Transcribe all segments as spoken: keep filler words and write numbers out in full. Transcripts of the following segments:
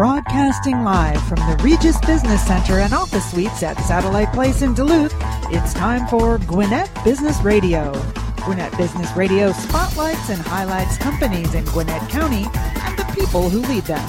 Broadcasting live from the Regis Business Center and office suites at Satellite Place in Duluth, it's time for Gwinnett Business Radio. Gwinnett Business Radio spotlights and highlights companies in Gwinnett County and the people who lead them.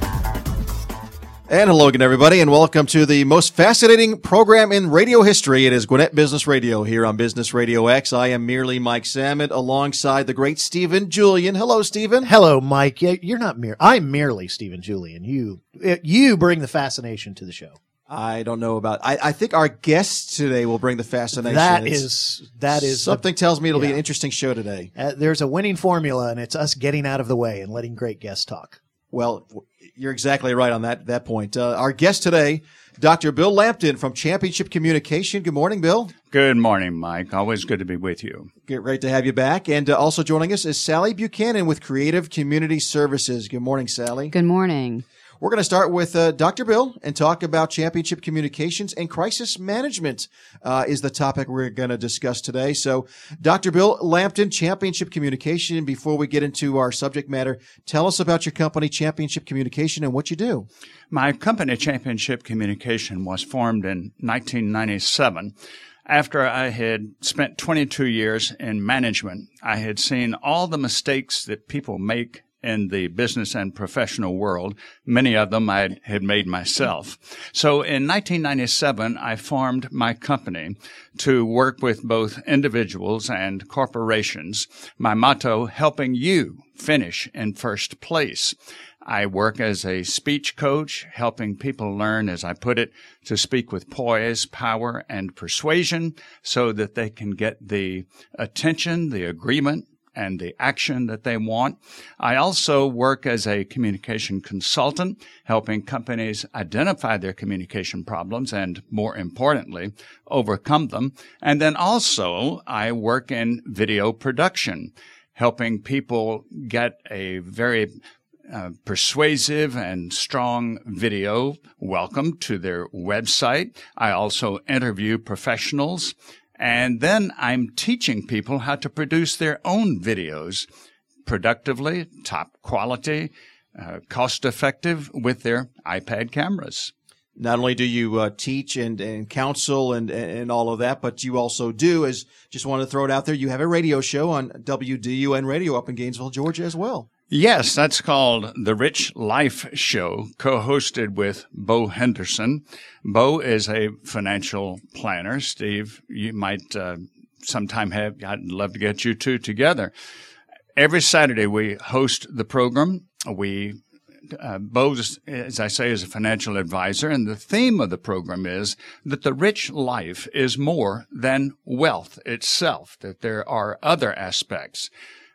And hello again, everybody, and welcome to the most fascinating program in radio history. It is Gwinnett Business Radio here on Business Radio X. I am merely Mike Salmon alongside the great Stephen Julian. Hello, Stephen. Hello, Mike. You're not mere. I'm merely Stephen Julian. You, you bring the fascination to the show. I don't know about. I, I think our guest today will bring the fascination. That It's, is that is something tells me it'll yeah. be an interesting show today. Uh, there's a winning formula, and it's us getting out of the way and letting great guests talk. Well, you're exactly right on that that point. Uh, our guest today, Doctor Bill Lampton from Championship Communication. Good morning, Bill. Good morning, Mike. Always good to be with you. Great to have you back. And uh, also joining us is Sally Buchanan with Creative Community Services. Good morning, Sally. Good morning. We're going to start with uh, Doctor Bill and talk about Championship Communications and crisis management uh, is the topic we're going to discuss today. So, Doctor Bill Lampton, Championship Communication. Before we get into our subject matter, tell us about your company, Championship Communication, and what you do. My company, Championship Communication, was formed in nineteen ninety-seven. After I had spent twenty-two years in management, I had seen all the mistakes that people make in the business and professional world. Many of them I had made myself. So in nineteen ninety-seven, I formed my company to work with both individuals and corporations. My motto, helping you finish in first place. I work as a speech coach, helping people learn, as I put it, to speak with poise, power, and persuasion so that they can get the attention, the agreement, and the action that they want. I also work as a communication consultant, helping companies identify their communication problems and, more importantly, overcome them. And then also I work in video production, helping people get a very Uh, persuasive and strong video welcome to their website. I also interview professionals, and then I'm teaching people how to produce their own videos productively, top quality, uh, cost-effective with their iPad cameras. Not only do you uh, teach and, and counsel and, and all of that, but you also do, as just wanted to throw it out there, you have a radio show on W D U N Radio up in Gainesville, Georgia as well. Yes, that's called The Rich Life Show, co-hosted with Bo Henderson. Bo is a financial planner. Steve, you might uh, sometime have, I'd love to get you two together. Every Saturday we host the program. We Uh, Bo, as I say, is a financial advisor, and the theme of the program is that the rich life is more than wealth itself, that there are other aspects.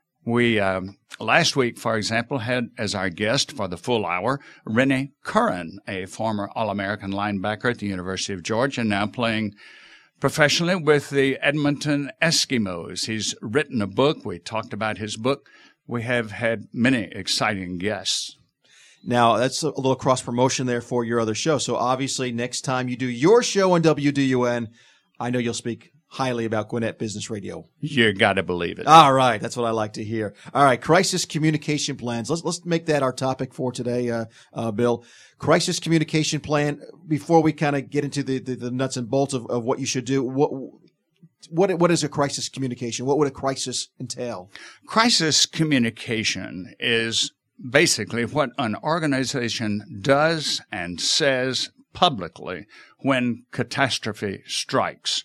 We, um, last week, for example, had as our guest for the full hour, Rennie Curran, a former All-American linebacker at the University of Georgia, now playing professionally with the Edmonton Eskimos. He's written a book. We talked about his book. We have had many exciting guests. Now, that's a little cross-promotion there for your other show. So obviously, next time you do your show on W D U N, I know you'll speak highly about Gwinnett Business Radio. You got to believe it. All right. That's what I like to hear. All right. Crisis communication plans. Let's, let's make that our topic for today, uh, uh, Bill. Crisis communication plan. Before we kind of get into the, the, the nuts and bolts of, of what you should do, what, what, what is a crisis communication? What would a crisis entail? Crisis communication is basically what an organization does and says publicly when catastrophe strikes.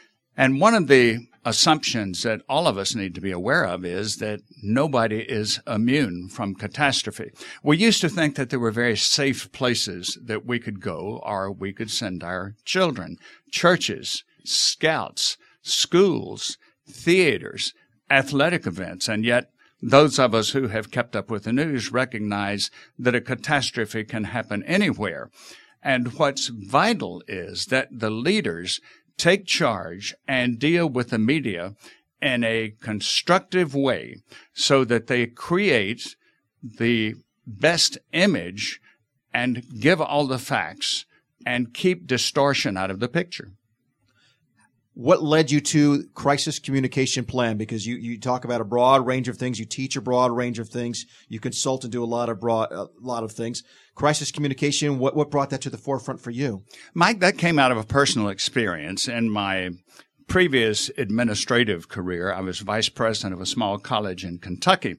And one of the assumptions that all of us need to be aware of is that nobody is immune from catastrophe. We used to think that there were very safe places that we could go or we could send our children, churches, scouts, schools, theaters, athletic events, and yet those of us who have kept up with the news recognize that a catastrophe can happen anywhere. And what's vital is that the leaders take charge and deal with the media in a constructive way so that they create the best image and give all the facts and keep distortion out of the picture. what led you to Crisis Communication Plan? Because you, you talk about a broad range of things. You teach a broad range of things. You consult and do a lot of broad, a lot of things. Crisis Communication, what, what brought that to the forefront for you? Mike, that came out of a personal experience. In my previous administrative career, I was vice president of a small college in Kentucky.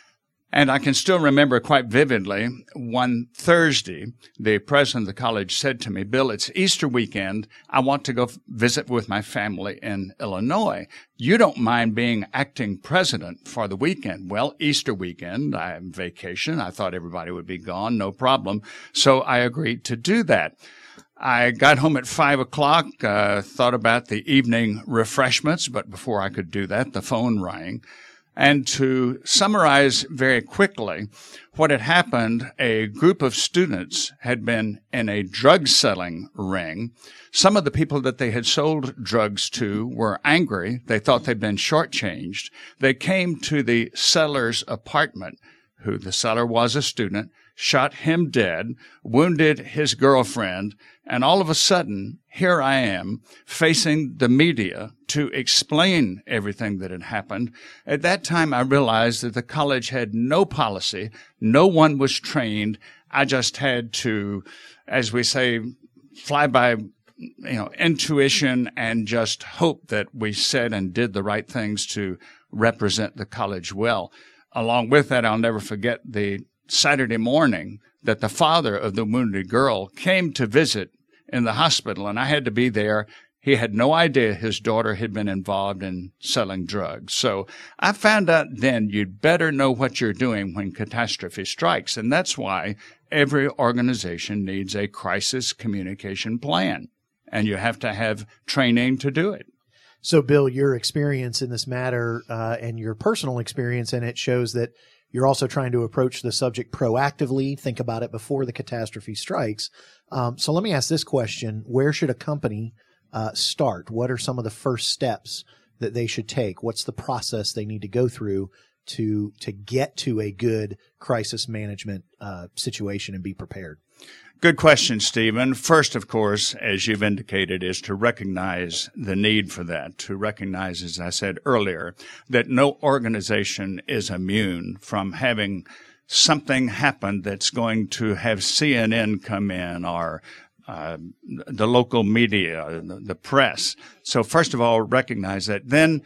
And I can still remember quite vividly, one Thursday, the president of the college said to me, Bill, it's Easter weekend. I want to go visit with my family in Illinois. You don't mind being acting president for the weekend? Well, Easter weekend, I am vacation. I thought everybody would be gone, no problem. So I agreed to do that. I got home at five o'clock, uh, thought about the evening refreshments, but before I could do that, the phone rang. And to summarize very quickly what had happened, a group of students had been in a drug selling ring. Some of the people that they had sold drugs to were angry. They thought they'd been shortchanged. They came to the seller's apartment, who the seller was a student, shot him dead, wounded his girlfriend, and all of a sudden, here I am facing the media to explain everything that had happened. At that time, I realized that the college had no policy. No one was trained. I just had to, as we say, fly by, you know, intuition and just hope that we said and did the right things to represent the college well. Along with that, I'll never forget the Saturday morning that the father of the wounded girl came to visit in the hospital, and I had to be there. He had no idea his daughter had been involved in selling drugs. So I found out then you'd better know what you're doing when catastrophe strikes, and that's why every organization needs a crisis communication plan, and you have to have training to do it. So, Bill, your experience in this matter uh, and your personal experience in it shows that you're also trying to approach the subject proactively, think about it before the catastrophe strikes. Um, so let me ask this question. Where should a company uh, start? What are some of the first steps that they should take? What's the process they need to go through to to get to a good crisis management uh, situation and be prepared? Good question, Stephen. First, of course, as you've indicated, is to recognize the need for that, to recognize, as I said earlier, that no organization is immune from having something happen that's going to have C N N come in or uh, the local media, the press. So first of all, recognize that. Then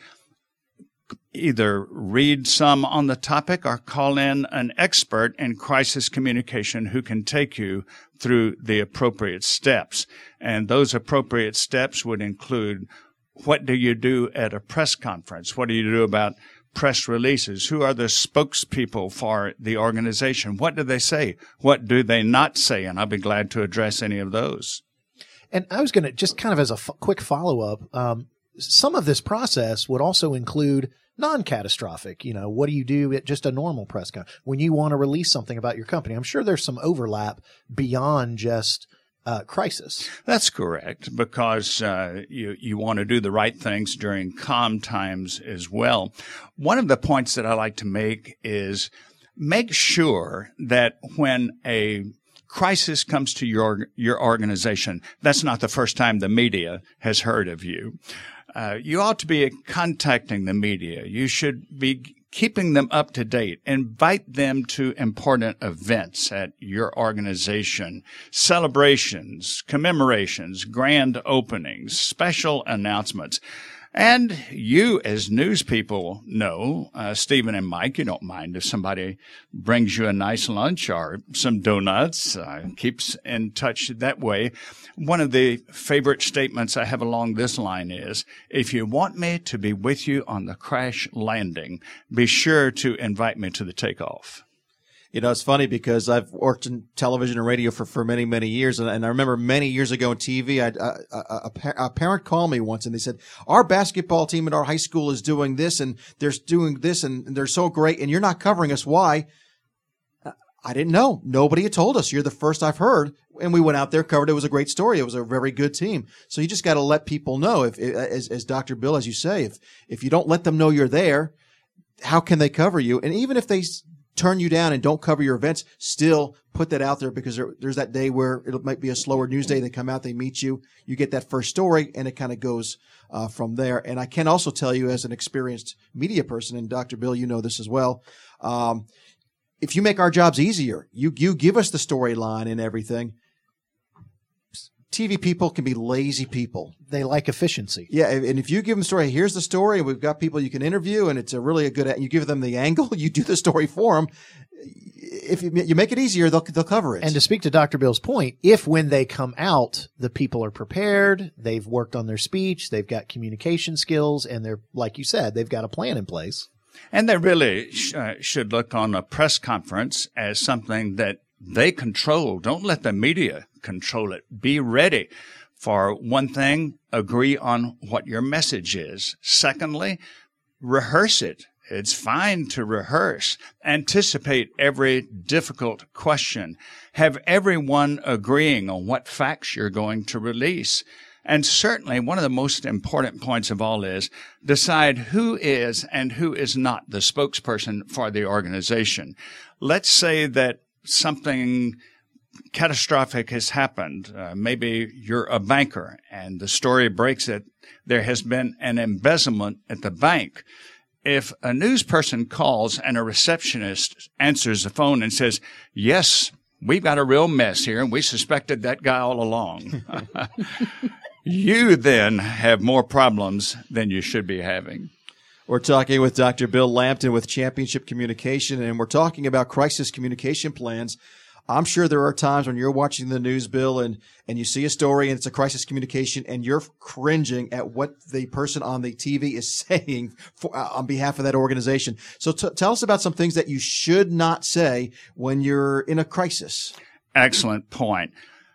either read some on the topic or call in an expert in crisis communication who can take you through the appropriate steps. And those appropriate steps would include, what do you do at a press conference? What do you do about press releases? Who are the spokespeople for the organization? What do they say? What do they not say? And I'll be glad to address any of those. And I was going to just kind of as a f- quick follow-up, um, some of this process would also include non-catastrophic. You know, what do you do at just a normal press conference when you want to release something about your company? I'm sure there's some overlap beyond just uh, crisis. That's correct, because uh, you you want to do the right things during calm times as well. One of the points that I like to make is make sure that when a crisis comes to your your organization, that's not the first time the media has heard of you. Uh, you ought to be contacting the media. You should be keeping them up to date. Invite them to important events at your organization, celebrations, commemorations, grand openings, special announcements. And you, as news people, know, uh, Stephen and Mike, you don't mind if somebody brings you a nice lunch or some donuts, uh, keeps in touch that way. One of the favorite statements I have along this line is, if you want me to be with you on the crash landing, be sure to invite me to the takeoff. You know, it's funny because I've worked in television and radio for, for many, many years. And, and I remember many years ago on T V, I, a, a, a parent called me once and they said, our basketball team at our high school is doing this and they're doing this and they're so great and you're not covering us. Why? I didn't know. Nobody had told us. You're the first I've heard. And we went out there, covered it. It was a great story. It was a very good team. So you just got to let people know. If, as, as Doctor Bill, as you say, if, if you don't let them know you're there, how can they cover you? And even if they turn you down and don't cover your events, still put that out there, because there, there's that day where it might be a slower news day. They come out, they meet you, you get that first story, and it kind of goes uh, from there. And I can also tell you, as an experienced media person, and Doctor Bill, you know this as well, um, if you make our jobs easier, you you give us the storyline and everything. T V people can be lazy people. They like efficiency. Yeah, and if you give them the story, here's the story, and we've got people you can interview, and it's a really a good. You give them the angle, you do the story for them. If you, you make it easier, they'll they'll cover it. And to speak to Doctor Bill's point, if when they come out, the people are prepared, they've worked on their speech, they've got communication skills, and they're, like you said, they've got a plan in place. And they really sh- uh, should look on a press conference as something that they control. Don't let the media control it. Be ready. For one thing, agree on what your message is. Secondly, rehearse it. It's fine to rehearse. Anticipate every difficult question. Have everyone agreeing on what facts you're going to release. And certainly one of the most important points of all is decide who is and who is not the spokesperson for the organization. Let's say that something catastrophic has happened. Uh, maybe you're a banker and the story breaks that there has been an embezzlement at the bank. If a news person calls and a receptionist answers the phone and says, yes, we've got a real mess here and we suspected that guy all along, you then have more problems than you should be having. We're talking with Doctor Bill Lampton with Championship Communication, and we're talking about crisis communication plans. I'm sure there are times when you're watching the news, Bill, and, and you see a story and it's a crisis communication and you're cringing at what the person on the T V is saying for, uh, on behalf of that organization. So t- tell us about some things that you should not say when you're in a crisis. Excellent point.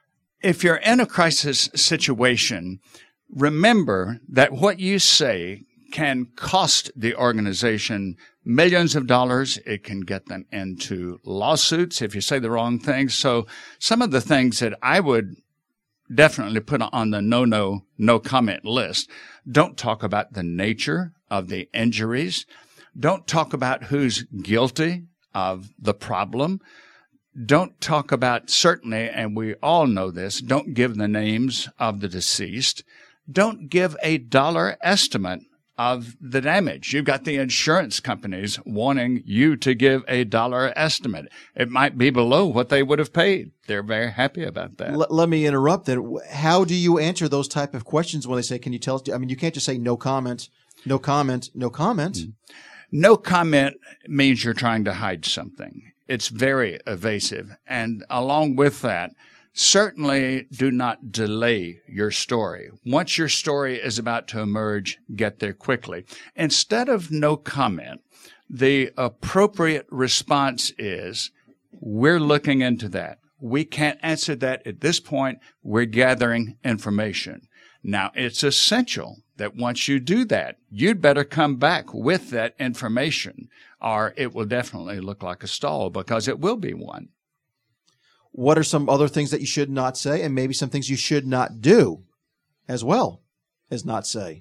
If you're in a crisis situation, remember that what you say can cost the organization millions of dollars. It can get them into lawsuits if you say the wrong things. So some of the things that I would definitely put on the no, no, no comment list. Don't talk about the nature of the injuries. Don't talk about who's guilty of the problem. Don't talk about, certainly, and we all know this, don't give the names of the deceased. Don't give a dollar estimate of the damage. You've got the insurance companies wanting you to give a dollar estimate. It might be below what they would have paid. They're very happy about that. L- let me interrupt then. How do you answer those type of questions when they say, can you tell us? I mean, you can't just say no comment, no comment, no comment. Mm-hmm. No comment means you're trying to hide something. It's very evasive. And along with that, certainly do not delay your story. Once your story is about to emerge, get there quickly. Instead of no comment, the appropriate response is, we're looking into that. We can't answer that at this point. We're gathering information. Now, it's essential that once you do that, you'd better come back with that information, or it will definitely look like a stall, because it will be one. What are some other things that you should not say, and maybe some things you should not do as well as not say?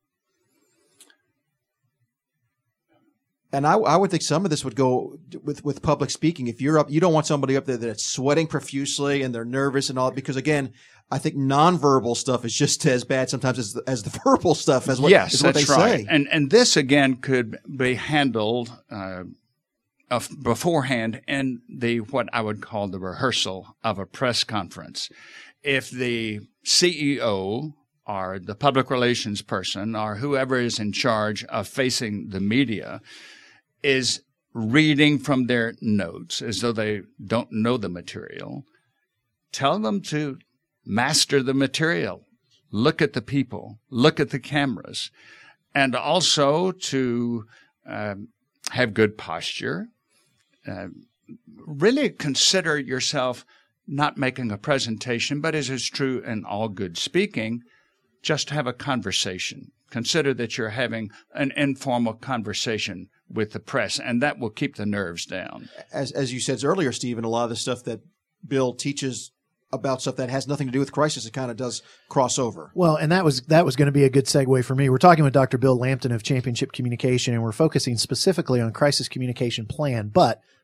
And I, I would think some of this would go with, with public speaking. If you're up, you don't want somebody up there that's sweating profusely and they're nervous and all, because again, I think nonverbal stuff is just as bad sometimes as the, as the verbal stuff as what, yes, is what that's they right. say. And and this again could be handled uh, of beforehand in the what I would call the rehearsal of a press conference. If the C E O or the public relations person or whoever is in charge of facing the media is reading from their notes as though they don't know the material, tell them to master the material, look at the people, look at the cameras, and also to uh, have good posture. Uh, really consider yourself not making a presentation, but as is true in all good speaking, just have a conversation. Consider that you're having an informal conversation with the press, and that will keep the nerves down. As as you said earlier, Stephen, a lot of the stuff that Bill teaches about stuff that has nothing to do with crisis, it kind of does cross over. Well, and that was that was going to be a good segue for me. We're talking with Doctor Bill Lampton of Championship Communication, and we're focusing specifically on crisis communication plan. But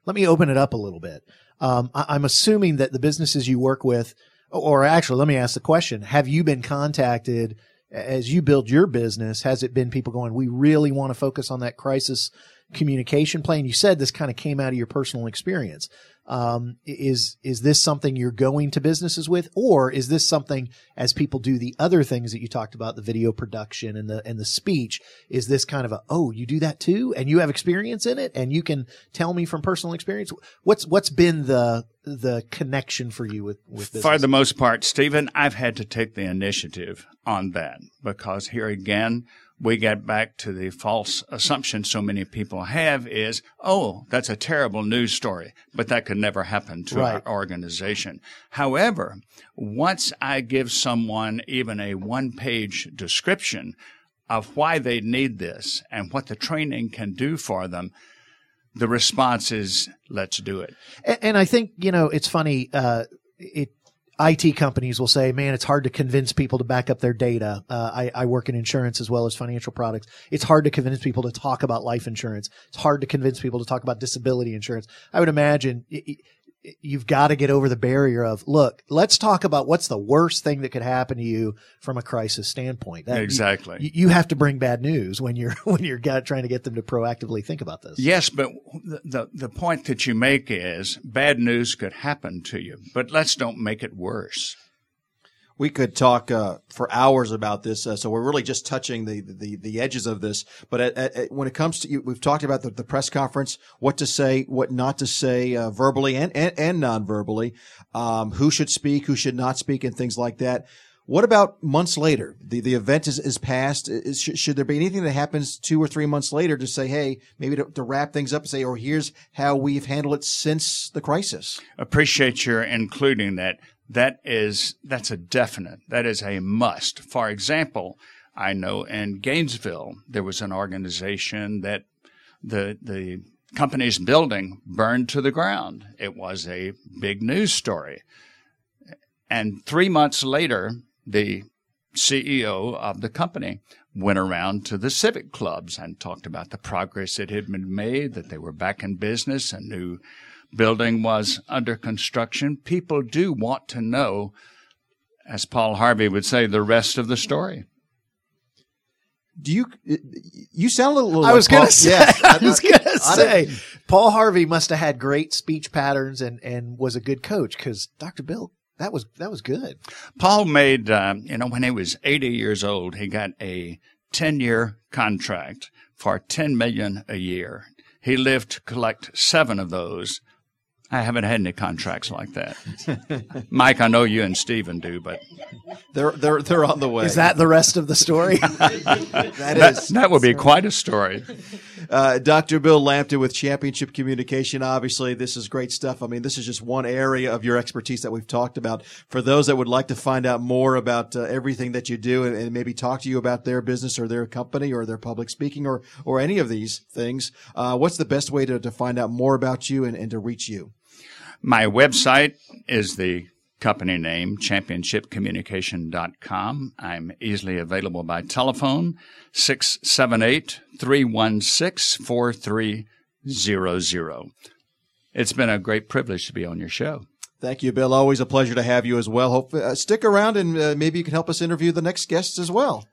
let me open it up a little bit. Um, I, I'm assuming that the businesses you work with, or actually, let me ask the question: have you been contacted as you build your business? Has it been people going, "We really want to focus on that crisis communication plan"? You said this kind of came out of your personal experience. Um, is, is this something you're going to businesses with, or is this something, as people do the other things that you talked about, the video production and the, and the speech, is this kind of a, oh, you do that too? And you have experience in it and you can tell me from personal experience? What's, what's been the, the connection for you with, with business? For the most part, Stephen, I've had to take the initiative on that, because here again, we get back to the false assumption so many people have is, oh, that's a terrible news story, but that could never happen to Right. our organization. However, once I give someone even a one-page description of why they need this and what the training can do for them, the response is, let's do it. And, and I think, you know, it's funny, uh, it, I T companies will say, man, it's hard to convince people to back up their data. Uh, I, I work in insurance as well as financial products. It's hard to convince people to talk about life insurance. It's hard to convince people to talk about disability insurance. I would imagine it, it, you've got to get over the barrier of, look, let's talk about what's the worst thing that could happen to you from a crisis standpoint. That, Exactly. You, you have to bring bad news when you're, when you're got, trying to get them to proactively think about this. Yes, but the, the the point that you make is bad news could happen to you, but let's don't make it worse. We could talk uh, for hours about this, uh, so we're really just touching the the, the edges of this. But at, at, when it comes to, you, we've talked about the, the press conference, what to say, what not to say, uh, verbally and and, and non-verbally, um, who should speak, who should not speak, and things like that. What about months later? The the event is is past. Is, should there be anything that happens two or three months later to say, hey, maybe to, to wrap things up and say, or here's how we've handled it since the crisis? Appreciate your including that. That is, that's a definite. That is a must. For example, I know in Gainesville, there was an organization that the, the company's building burned to the ground. It was a big news story. And three months later, the C E O of the company went around to the civic clubs and talked about the progress that had been made, that they were back in business, a new building was under construction. People do want to know, as Paul Harvey would say, the rest of the story. Do you, you sound a little, I was like going Paul, to say, yes, I was going to I say, Paul Harvey must have had great speech patterns and, and was a good coach, because Doctor Bill, that was, that was good. Paul made, um, you know, when he was eighty years old, he got a ten-year contract for ten million dollars a year. He lived to collect seven of those. I haven't had any contracts like that. Mike, I know you and Stephen do, but they're they're they're on the way. Is that the rest of the story? that that, is that would be quite a story. Uh, Doctor Bill Lampton with Championship Communication. Obviously, this is great stuff. I mean, this is just one area of your expertise that we've talked about. For those that would like to find out more about uh, everything that you do and, and maybe talk to you about their business or their company or their public speaking or or any of these things, uh, what's the best way to, to find out more about you and, and to reach you? My website is the company name, championship communication dot com. I'm easily available by telephone, six seven eight, three one six, four three zero zero. It's been a great privilege to be on your show. Thank you, Bill. Always a pleasure to have you as well. Hope uh, stick around and uh, maybe you can help us interview the next guests as well.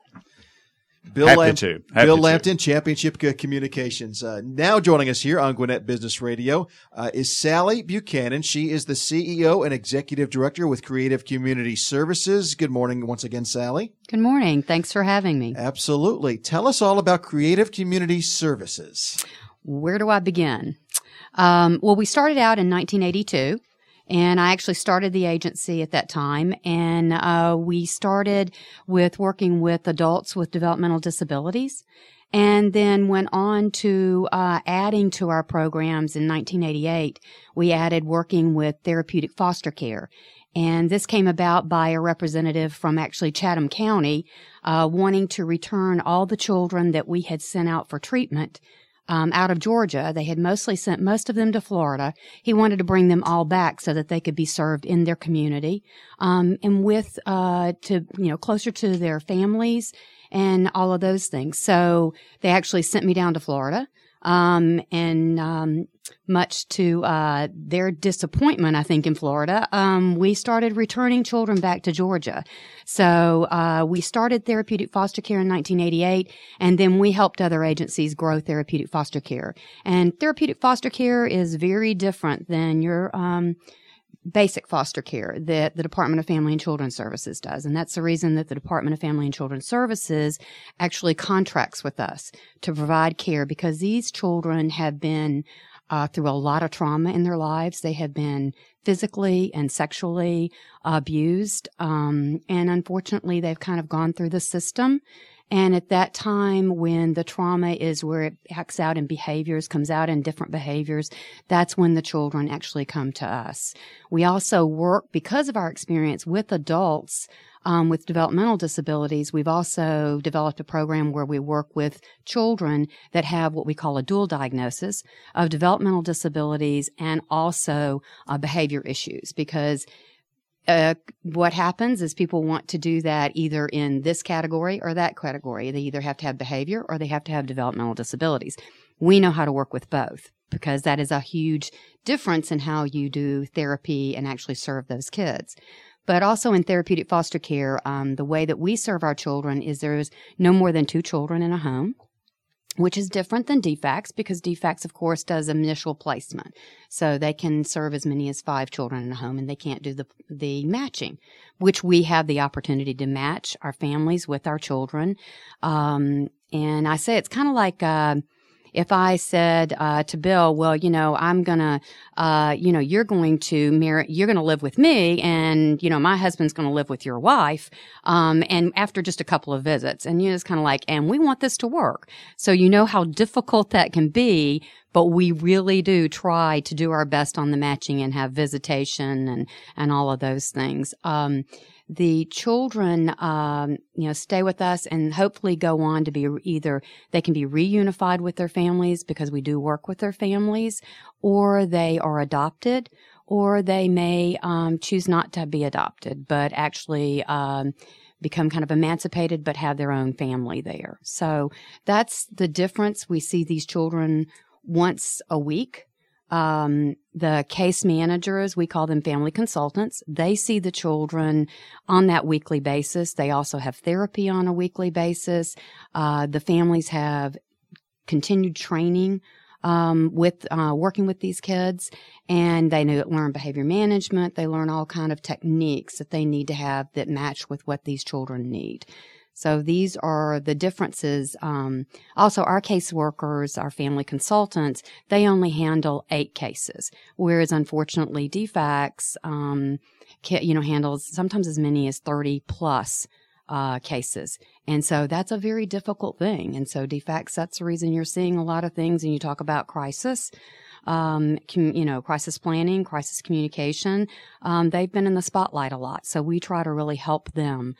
Bill, Happy Lamp- to. Happy Bill to. Lampton, Championship Communications. Uh, now joining us here on Gwinnett Business Radio uh, is Sally Buchanan. She is the C E O and Executive Director with Creative Community Services. Good morning once again, Sally. Good morning. Thanks for having me. Absolutely. Tell us all about Creative Community Services. Where do I begin? Um, well, we started out in nineteen eighty-two. And I actually started the agency at that time, and uh, we started with working with adults with developmental disabilities, and then went on to uh, adding to our programs in nineteen eighty-eight. We added working with therapeutic foster care. And this came about by a representative from actually Chatham County uh, wanting to return all the children that we had sent out for treatment Um, out of Georgia. They had mostly sent most of them to Florida. He wanted to bring them all back so that they could be served in their community, um, and with, uh, to, you know, closer to their families and all of those things. So they actually sent me down to Florida. Um, and, um, much to uh, their disappointment, I think, in Florida, um, we started returning children back to Georgia. So uh, we started therapeutic foster care in nineteen eighty-eight, and then we helped other agencies grow therapeutic foster care. And therapeutic foster care is very different than your um, basic foster care that the Department of Family and Children Services does. And that's the reason that the Department of Family and Children Services actually contracts with us to provide care, because these children have been uh, through a lot of trauma in their lives. They have been physically and sexually abused. Um, and unfortunately, they've kind of gone through the system. And at that time, when the trauma is where it acts out in behaviors, comes out in different behaviors, that's when the children actually come to us. We also work, because of our experience with adults um, with developmental disabilities, we've also developed a program where we work with children that have what we call a dual diagnosis of developmental disabilities and also uh, behavior issues, because Uh, what happens is people want to do that either in this category or that category. They either have to have behavior or they have to have developmental disabilities. We know how to work with both, because that is a huge difference in how you do therapy and actually serve those kids. But also in therapeutic foster care, um, the way that we serve our children is there's no more than two children in a home, which is different than D FACS, because D FACS, of course, does initial placement. So they can serve as many as five children in a home, and they can't do the the matching, which we have the opportunity to match our families with our children. Um, and I say it's kind of like uh, if I said uh, to Bill, well, you know, I'm going to, uh, you know, you're going to marry, you're going to live with me, and, you know, my husband's going to live with your wife. Um, and after just a couple of visits, and you're just kind of like, and we want this to work. So you know how difficult that can be, but we really do try to do our best on the matching and have visitation and, and all of those things. Um, The children, um, you know, stay with us and hopefully go on to be either they can be reunified with their families, because we do work with their families, or they are adopted, or they may um, choose not to be adopted, but actually um, become kind of emancipated, but have their own family there. So that's the difference. We see these children once a week. Um, the case managers, we call them family consultants. They see the children on that weekly basis. They also have therapy on a weekly basis. Uh, the families have continued training, um, with, uh, working with these kids, and they know, learn behavior management. They learn all kind of techniques that they need to have that match with what these children need. So these are the differences. Um, also, our caseworkers, our family consultants, they only handle eight cases, whereas unfortunately D FACS, um, can, you know, handles sometimes as many as thirty plus uh, cases. And so that's a very difficult thing. And so D FACS, that's the reason you're seeing a lot of things. And you talk about crisis, um, com, you know, crisis planning, crisis communication. Um, they've been in the spotlight a lot. So we try to really help them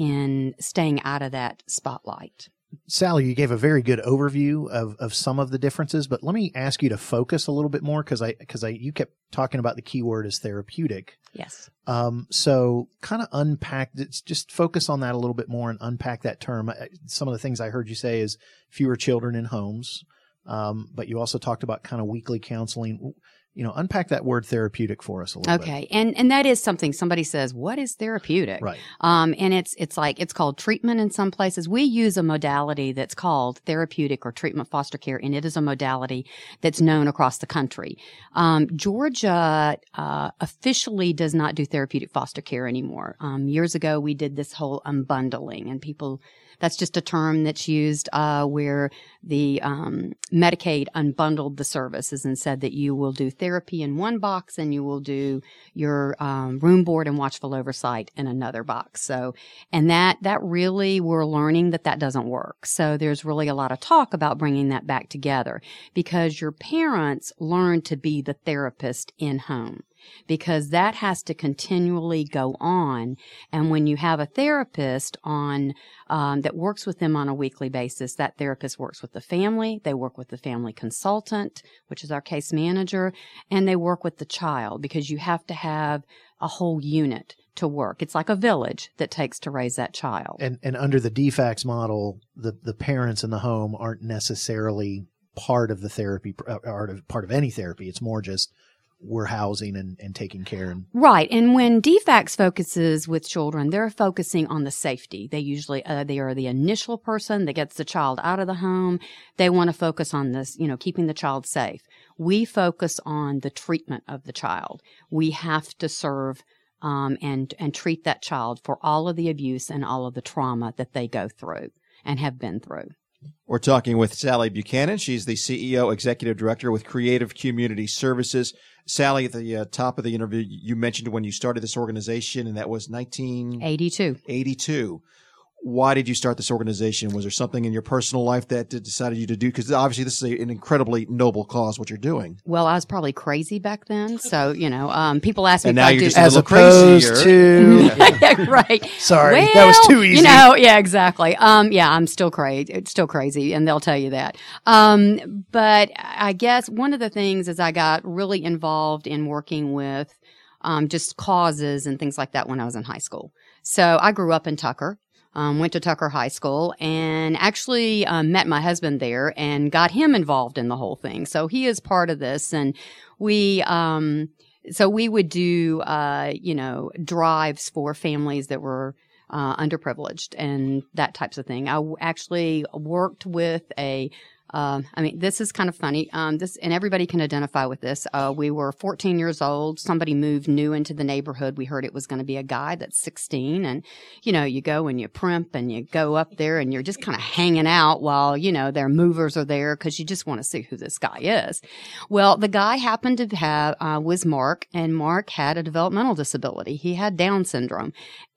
in staying out of that spotlight. Sally, you gave a very good overview of, of some of the differences, but let me ask you to focus a little bit more, because I because I you kept talking about the key word as therapeutic. Yes. Um. So kind of unpack, just focus on that a little bit more and unpack that term. Some of the things I heard you say is fewer children in homes, um, but you also talked about kind of weekly counseling. You know, unpack that word therapeutic for us a little okay. bit. Okay. And, and that is something somebody says, what is therapeutic? Right. Um, and it's, it's like, it's called treatment in some places. We use a modality that's called therapeutic or treatment foster care, and it is a modality that's known across the country. Um, Georgia, uh, officially does not do therapeutic foster care anymore. Um, years ago, we did this whole unbundling, and people, that's just a term that's used, uh, where the, um, Medicaid unbundled the services and said that you will do therapy in one box and you will do your, um, room board and watchful oversight in another box. So, and that, that really, we're learning that that doesn't work. So there's really a lot of talk about bringing that back together, because your parents learn to be the therapist in home, because that has to continually go on. And when you have a therapist on, um, that works with them on a weekly basis, that therapist works with the family, they work with the family consultant, which is our case manager, and they work with the child, because you have to have a whole unit to work. It's like a village that takes to raise that child. And and under the D FACS model, the, the parents in the home aren't necessarily part of the therapy, uh, or part of any therapy. It's more just we're housing and, and taking care. And right. And when D FACS focuses with children, they're focusing on the safety. They usually, uh, they are the initial person that gets the child out of the home. They want to focus on this, you know, keeping the child safe. We focus on the treatment of the child. We have to serve um, and, and treat that child for all of the abuse and all of the trauma that they go through and have been through. We're talking with Sally Buchanan. She's the C E O, Executive Director with Creative Community Services. Sally, at the uh, top of the interview, you mentioned when you started this organization, and that was nineteen eighty-two. eighty-two. Why did you start this organization? Was there something in your personal life that decided you to do? Because obviously this is a, an incredibly noble cause, what you're doing. Well, I was probably crazy back then. So, you know, um, people ask me and if now I you're do. just as a little opposed crazier. to, yeah, right. Sorry, well, that was too easy. You know, yeah, exactly. Um, yeah, I'm still crazy. It's still crazy, and they'll tell you that. Um, but I guess one of the things is I got really involved in working with um, just causes and things like that when I was in high school. So I grew up in Tucker. Um, went to Tucker High School and actually um, met my husband there and got him involved in the whole thing. So he is part of this, and we, um, so we would do, uh, you know, drives for families that were uh, underprivileged and that types of thing. I w- actually worked with a. Um, I mean, this is kind of funny. Um, this, and everybody can identify with this. Uh, we were fourteen years old. Somebody moved new into the neighborhood. We heard it was going to be a guy that's sixteen. And, you know, you go and you primp and you go up there and you're just kind of hanging out while, you know, their movers are there because you just want to see who this guy is. Well, the guy happened to have, uh, was Mark, and Mark had a developmental disability. He had Down syndrome.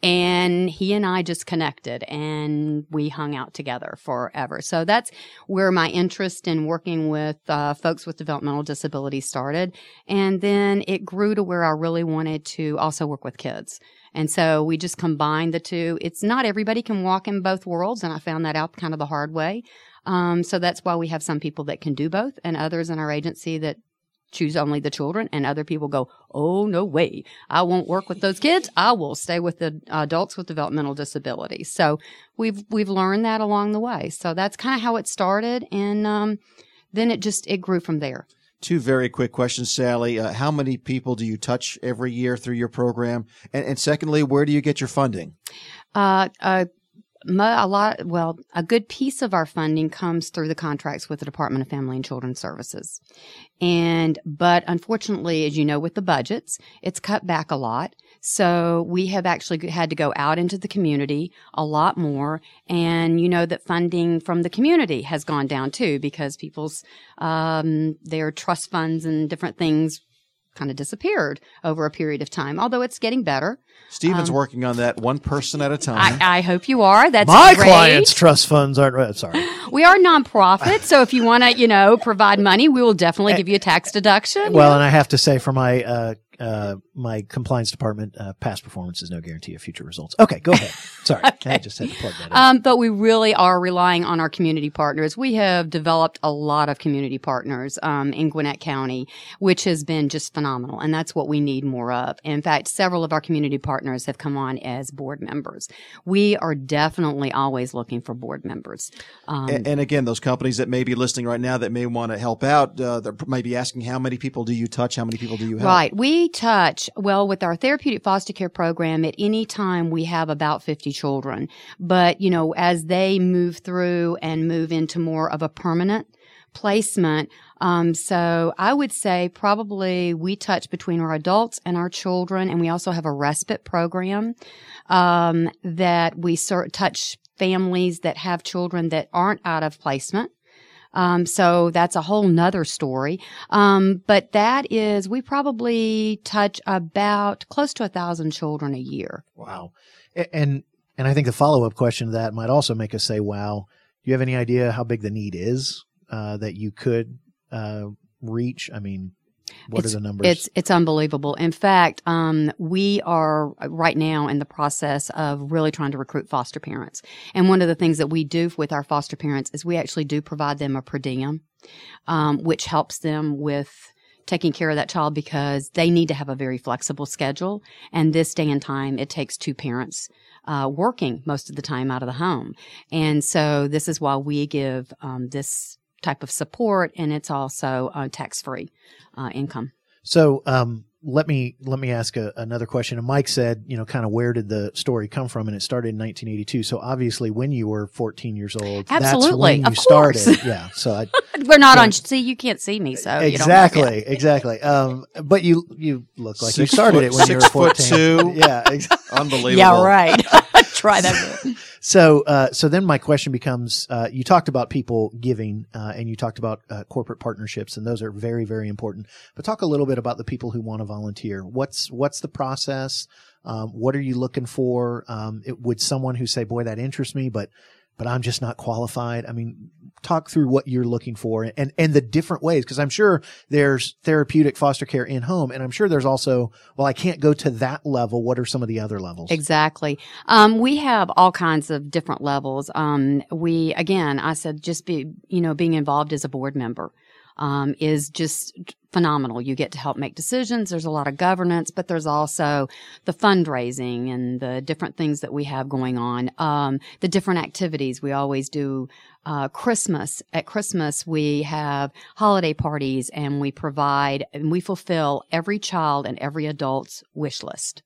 And he and I just connected and we hung out together forever. So that's where my interest in working with uh, folks with developmental disabilities started. And then it grew to where I really wanted to also work with kids. And so we just combined the two. It's not everybody can walk in both worlds, and I found that out kind of the hard way. Um, so that's why we have some people that can do both and others in our agency that choose only the children, and other people go, oh, no way. I won't work with those kids. I will stay with the adults with developmental disabilities. So we've, we've learned that along the way. So that's kind of how it started. And, um, then it just, it grew from there. Two very quick questions, Sally. Uh, how many people do you touch every year through your program? And, and secondly, where do you get your funding? Uh, uh, A lot, well, a good piece of our funding comes through the contracts with the Department of Family and Children's Services. And, but unfortunately, as you know, with the budgets, it's cut back a lot. So we have actually had to go out into the community a lot more. And you know that funding from the community has gone down too because people's, um, their trust funds and different things kind of disappeared over a period of time, although it's getting better. Stephen's um, working on that one person at a time. I, I hope you are. That's my great. clients' trust funds aren't. Uh, sorry, we are nonprofit, so if you want to, you know, provide money, we will definitely give you a tax deduction. Well, and I have to say, for my uh, uh, my compliance department, uh, past performance is no guarantee of future results. Okay, go ahead. Sorry, Okay. I just had to plug that in. Um, but we really are relying on our community partners. We have developed a lot of community partners um, in Gwinnett County, which has been just phenomenal, and that's what we need more of. In fact, several of our community partners have come on as board members. We are definitely always looking for board members. Um, and, and again, those companies that may be listening right now that may want to help out, uh, they may be asking, how many people do you touch? How many people do you help? Right. We touch, well, with our therapeutic foster care program, at any time we have about fifty children. But, you know, as they move through and move into more of a permanent placement, um, so I would say probably we touch between our adults and our children, and we also have a respite program um, that we sort touch families that have children that aren't out of placement. Um, so that's a whole nother story. Um, but that is, we probably touch about close to a thousand children a year. Wow. And, and I think the follow-up question to that might also make us say, wow, do you have any idea how big the need is, uh, that you could, uh, reach? I mean, what it's, are the numbers? It's, it's unbelievable. In fact, um, we are right now in the process of really trying to recruit foster parents. And one of the things that we do with our foster parents is we actually do provide them a per diem, um, which helps them with taking care of that child because they need to have a very flexible schedule. And this day and time, it takes two parents uh, working most of the time out of the home. And so this is why we give um, this type of support, and it's also uh, tax-free uh, income. So, um, let me, let me ask a, another question. And Mike said, you know, kind of where did the story come from? And it started in nineteen eighty-two. So obviously when you were fourteen years old, Absolutely. that's when you of started. Course. Yeah. So I, we're not so, on, see, you can't see me. So exactly, you don't know exactly. Um, but you, you look like Six you started foot, it when you were six foot fourteen. two. Yeah. Exactly. Unbelievable. Yeah, right. Try that. So, uh, so then my question becomes, uh, you talked about people giving, uh, and you talked about, uh, corporate partnerships, and those are very, very important. But talk a little bit about the people who want to volunteer. What's, what's the process? Um, what are you looking for? Um, it, would someone who say, boy, that interests me, but, but I'm just not qualified. I mean, talk through what you're looking for and, and the different ways. Cause I'm sure there's therapeutic foster care in home. And I'm sure there's also, well, I can't go to that level. What are some of the other levels? Exactly. Um, we have all kinds of different levels. Um, we, again, I said, just be, you know, being involved as a board member. Um, is just phenomenal. You get to help make decisions. There's a lot of governance, but there's also the fundraising and the different things that we have going on. Um, the different activities we always do. Uh, Christmas. At Christmas, we have holiday parties, and we provide and we fulfill every child and every adult's wish list.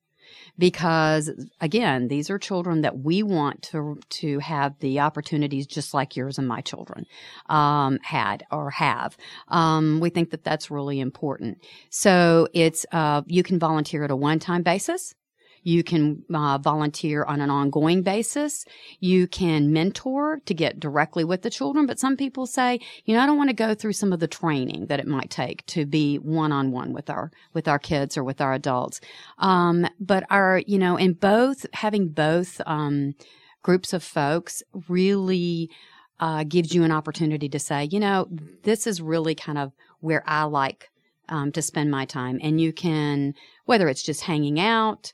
Because again, these are children that we want to to have the opportunities just like yours and my children um, had or have. Um, we think that that's really important. So it's uh, you can volunteer at a one-time basis. You can uh, volunteer on an ongoing basis. You can mentor to get directly with the children. But some people say, you know, I don't want to go through some of the training that it might take to be one-on-one with our with our kids or with our adults. Um, but our, you know, in both having both um, groups of folks really uh, gives you an opportunity to say, you know, this is really kind of where I like um, to spend my time. And you can, whether it's just hanging out.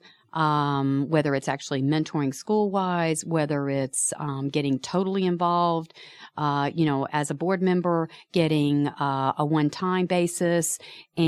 Um, whether it's actually mentoring school-wise, whether it's um, getting totally involved, uh, you know, as a board member, getting uh, a one-time basis.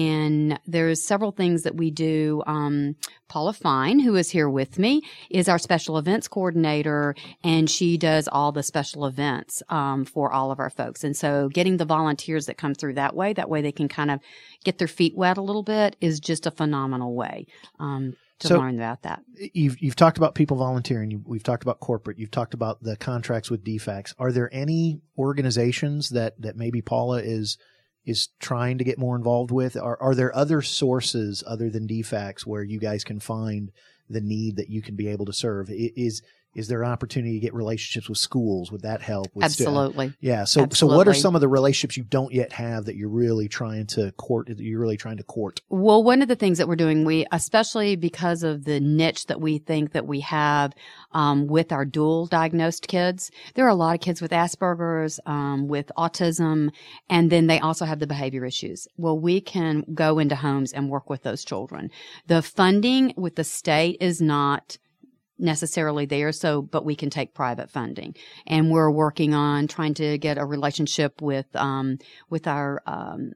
And there's several things that we do. Um, Paula Fine, who is here with me, is our special events coordinator, and she does all the special events um, for all of our folks. And so getting the volunteers that come through that way, that way they can kind of get their feet wet a little bit, is just a phenomenal way. Um, to so learn about that. You've, you've talked about people volunteering. You, we've talked about corporate. You've talked about the contracts with D FACS. Are there any organizations that, that maybe Paula is, is trying to get more involved with? Are, are there other sources other than D FACS where you guys can find the need that you can be able to serve? Is, is there an opportunity to get relationships with schools? Would that help? With Absolutely. Stu- yeah. So, Absolutely. so what are some of the relationships you don't yet have that you're really trying to court, that you're really trying to court? Well, one of the things that we're doing, we, especially because of the niche that we think that we have, um, with our dual diagnosed kids, there are a lot of kids with Asperger's, um, with autism, and then they also have the behavior issues. Well, we can go into homes and work with those children. The funding with the state is not necessarily there, so but we can take private funding, and we're working on trying to get a relationship with um with our um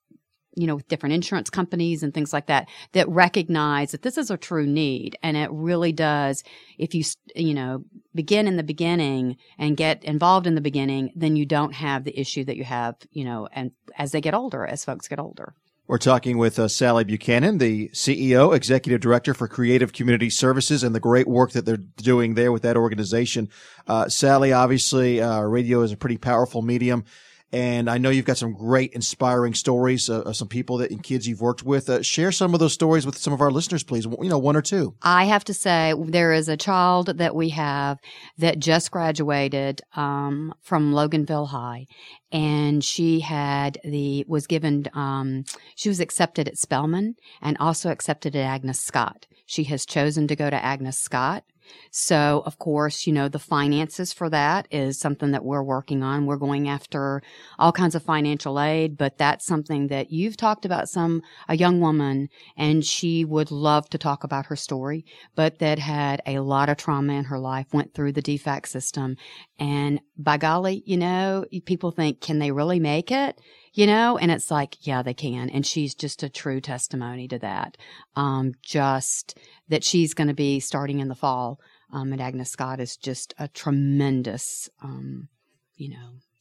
you know with different insurance companies and things like that that recognize that this is a true need, and it really does. If you you know begin in the beginning and get involved in the beginning, then you don't have the issue that you have you know and as they get older, as folks get older. We're talking with uh, Sally Buchanan, the C E O, Executive Director for Creative Community Services, and the great work that they're doing there with that organization. Uh, Sally, obviously, uh, radio is a pretty powerful medium, and I know you've got some great, inspiring stories uh, of some people that and kids you've worked with. Uh, share some of those stories with some of our listeners, please. You know, one or two. I have to say, there is a child that we have that just graduated um, from Loganville High. And she had the, was given, um, she was accepted at Spelman and also accepted at Agnes Scott. She has chosen to go to Agnes Scott. So, of course, you know, the finances for that is something that we're working on. We're going after all kinds of financial aid, but that's something that you've talked about some, a young woman, and she would love to talk about her story, but that had a lot of trauma in her life, went through the D FACS system. And by golly, you know, people think, can they really make it? You know, and it's like, yeah, they can. And she's just a true testimony to that. Um, just that she's going to be starting in the fall, um, at Agnes Scott is just a tremendous, um, you know,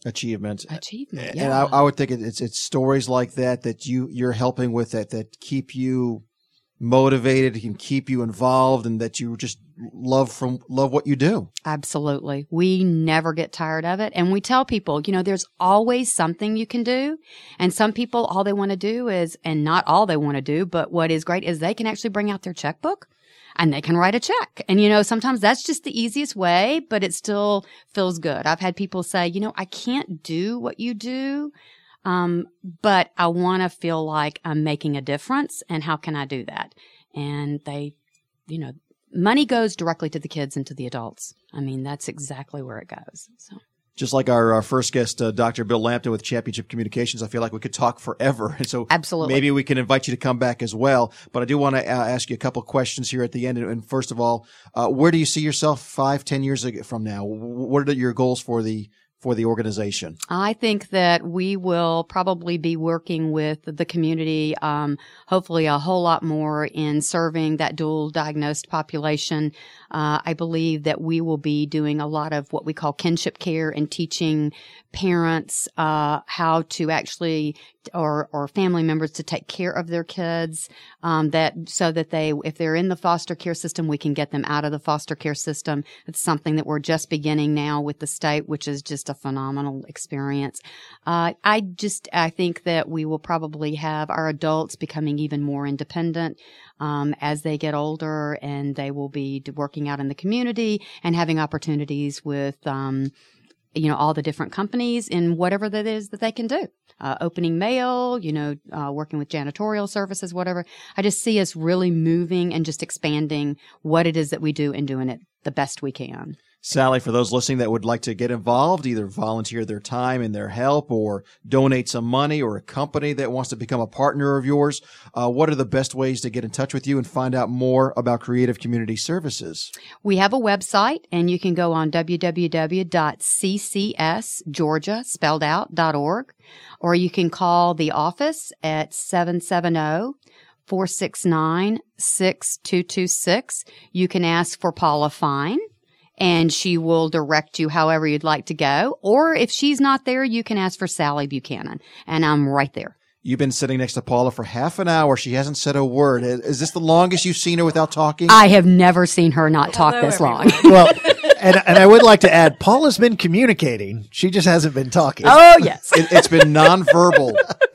achievement. Achievement, And yeah. I, I would think it, it's it's stories like that that you you're helping with that that keep you motivated, can keep you involved, and that you just love from love what you do. Absolutely. We never get tired of it. And we tell people, you know, there's always something you can do. And some people, all they want to do is, and not all they want to do, but what is great is they can actually bring out their checkbook and they can write a check. And, you know, sometimes that's just the easiest way, but it still feels good. I've had people say, you know, I can't do what you do. Um, but I want to feel like I'm making a difference, and how can I do that? And they, you know, money goes directly to the kids and to the adults. I mean, that's exactly where it goes. So. Just like our, our first guest, uh, Doctor Bill Lampton with Championship Communications, I feel like we could talk forever. And so Absolutely. maybe we can invite you to come back as well. But I do want to uh, ask you a couple of questions here at the end. And, and first of all, uh, where do you see yourself five, ten years from now? What are your goals for the for the organization? I think that we will probably be working with the community, um, hopefully a whole lot more in serving that dual diagnosed population. Uh, I believe that we will be doing a lot of what we call kinship care and teaching parents uh how to actually or or family members to take care of their kids, um that so that they, if they're in the foster care system, we can get them out of the foster care system. It's something that we're just beginning now with the state, which is just a phenomenal experience. Uh I just I think that we will probably have our adults becoming even more independent um as they get older, and they will be working out in the community and having opportunities with um you know, all the different companies in whatever that is that they can do. Uh, opening mail, you know, uh, working with janitorial services, whatever. I just see us really moving and just expanding what it is that we do and doing it the best we can. Sally, for those listening that would like to get involved, either volunteer their time and their help or donate some money, or a company that wants to become a partner of yours, uh, what are the best ways to get in touch with you and find out more about Creative Community Services? We have a website, and you can go on w w w dot c c s georgia spelled out dot org, or you can call the office at seven seven zero, four six nine, six two two six. You can ask for Paula Fine, and she will direct you however you'd like to go. Or if she's not there, you can ask for Sally Buchanan, and I'm right there. You've been sitting next to Paula for half an hour. She hasn't said a word. Is this the longest you've seen her without talking? I have never seen her not talk Hello, this everyone. long. Well, and, and I would like to add, Paula's been communicating. She just hasn't been talking. Oh, yes. It, it's been nonverbal.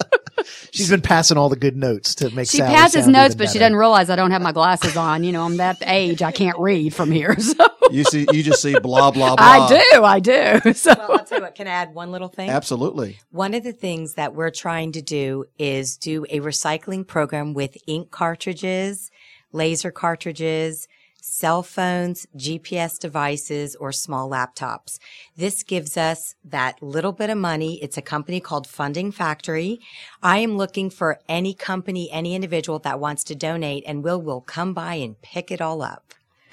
She's been passing all the good notes to make She Sally passes sound notes, even but better. she doesn't realize I don't have my glasses on. You know, I'm that age. I can't read from here. So You see, you just see blah, blah, blah. I do. I do. So. Well, I'll tell you what, can I add one little thing? Absolutely. One of the things that we're trying to do is do a recycling program with ink cartridges, laser cartridges, cell phones, G P S devices, or small laptops. This gives us that little bit of money. It's a company called Funding Factory. I am looking for any company, any individual that wants to donate, and we'll, will come by and pick it all up.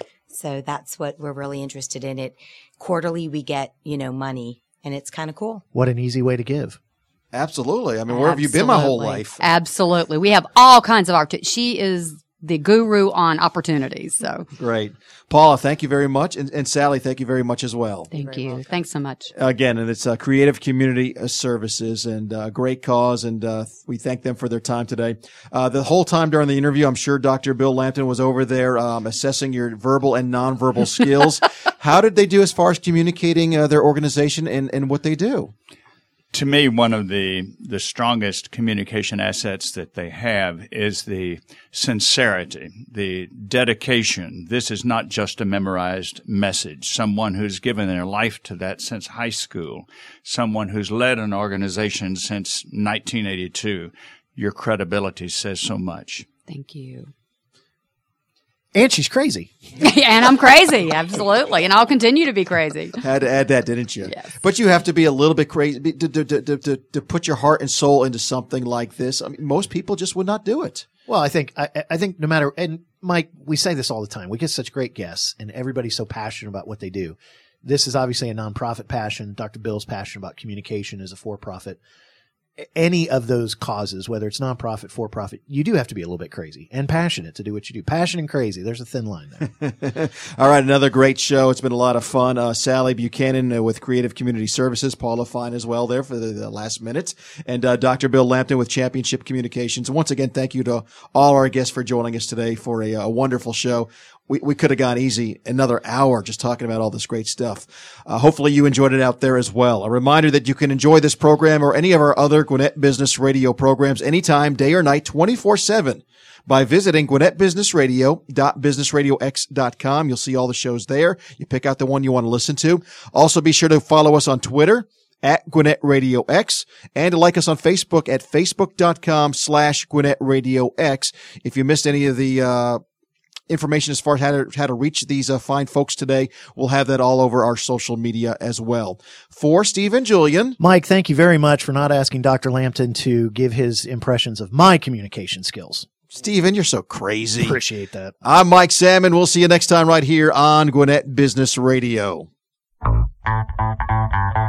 So that's what we're really interested in. It quarterly we get, you know, money, and it's kind of cool. What an easy way to give. Absolutely. I mean, where have you been my whole Absolutely. life? Absolutely. We have all kinds of opportunities. She is the guru on opportunities. So Great. Paula, thank you very much. And, and Sally, thank you very much as well. thank you. Thanks so much. Again, and it's uh, Creative Community uh, Services, and uh, great cause, and uh, we thank them for their time today. Uh, the whole time during the interview, I'm sure Doctor Bill Lampton was over there um, assessing your verbal and nonverbal skills. How did they do as far as communicating uh, their organization and, and what they do? To me, one of the, the strongest communication assets that they have is the sincerity, the dedication. This is not just a memorized message. Someone who's given their life to that since high school, someone who's led an organization since nineteen eighty-two. Your credibility says so much. Thank you. And she's crazy. And I'm crazy. Absolutely. And I'll continue to be crazy. Had to add that, didn't you? Yes. But you have to be a little bit crazy to, to, to, to, to put your heart and soul into something like this. I mean, most people just would not do it. Well, I think I, I think no matter, and Mike, we say this all the time. We get such great guests, and everybody's so passionate about what they do. This is obviously a nonprofit passion. Doctor Bill's passionate about communication as a for-profit. any of those causes, whether it's nonprofit, for profit, you do have to be a little bit crazy and passionate to do what you do. Passion and crazy. There's a thin line there. All right. Another great show. It's been a lot of fun. Uh, Sally Buchanan uh, with Creative Community Services, Paula Fine as well there for the, the last minute, and uh, Doctor Bill Lampton with Championship Communications. And once again, thank you to all our guests for joining us today for a, a wonderful show. We, we could have gone easy another hour just talking about all this great stuff. Uh, hopefully you enjoyed it out there as well. A reminder that you can enjoy this program or any of our other Gwinnett Business Radio programs anytime, day or night, twenty-four seven by visiting Gwinnett Business Radio dot business radio x dot com. You'll see all the shows there. You pick out the one you want to listen to. Also be sure to follow us on Twitter at Gwinnett Radio X, and to like us on Facebook at facebook.com slash Gwinnett Radio X. If you missed any of the, uh, information as far as how to, how to reach these uh, fine folks today, we'll have that all over our social media as well. For Steve and Julian. Mike, thank you very much for not asking Doctor Lampton to give his impressions of my communication skills. Steven, you're so crazy. Appreciate that. I'm Mike Salmon. We'll see you next time right here on Gwinnett Business Radio.